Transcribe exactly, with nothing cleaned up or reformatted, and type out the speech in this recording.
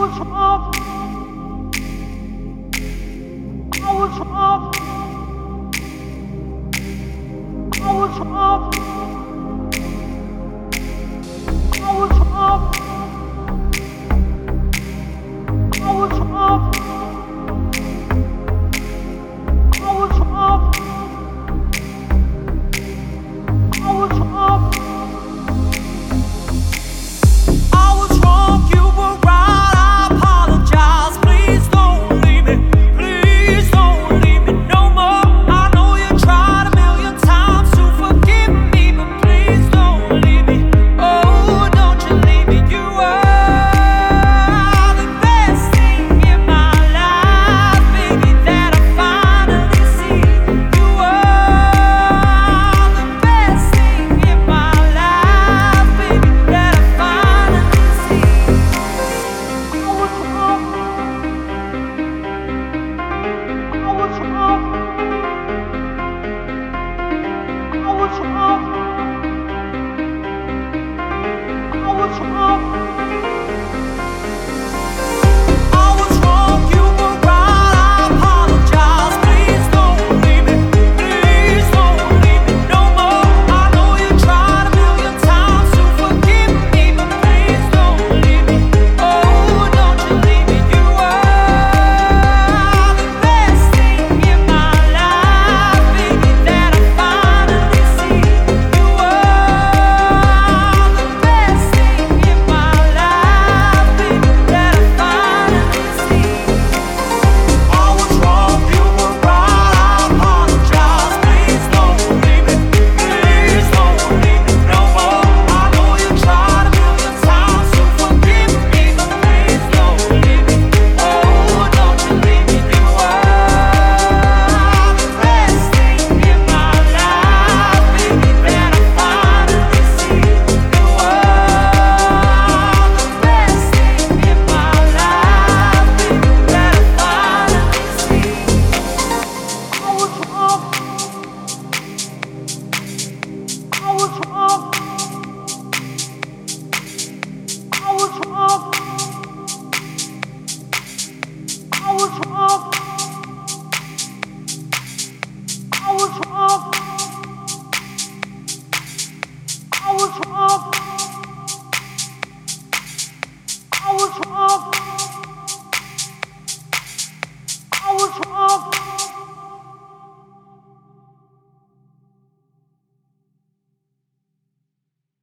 was wrong. I was wrong. I was wrong. I was wrong. I was wrong. I was wrong. I was wrong. I was wrong, you were right, I apologize. Please don't leave me, please don't leave me no more. I know you tried a million times to forgive me, but please don't leave me. Oh, don't you leave me. You were the best thing in my life, baby, that I finally see. You were the best thing in my life, baby, that I finally see. I was wrong. I was wrong. I was wrong. I was wrong. I was wrong, you were right, I apologize. Please don't leave me, please don't leave me no more. I know you tried a million times to forgive me, but please don't leave me. Oh, don't you leave me. You were the best thing in my life, baby, that I finally see. You were the best thing in my life, baby, that I finally see. I was wrong, you were right, I apologize. Please don't leave me, please don't leave me no more. I know you tried a million times to forgive me, but please don't leave me. Oh, don't you leave me. You were the best thing in my life, baby, that I finally see. You were the best thing in my life, baby, that I finally see. I was wrong. I was wrong. I was wrong. I was wrong. I was wrong. I was wrong.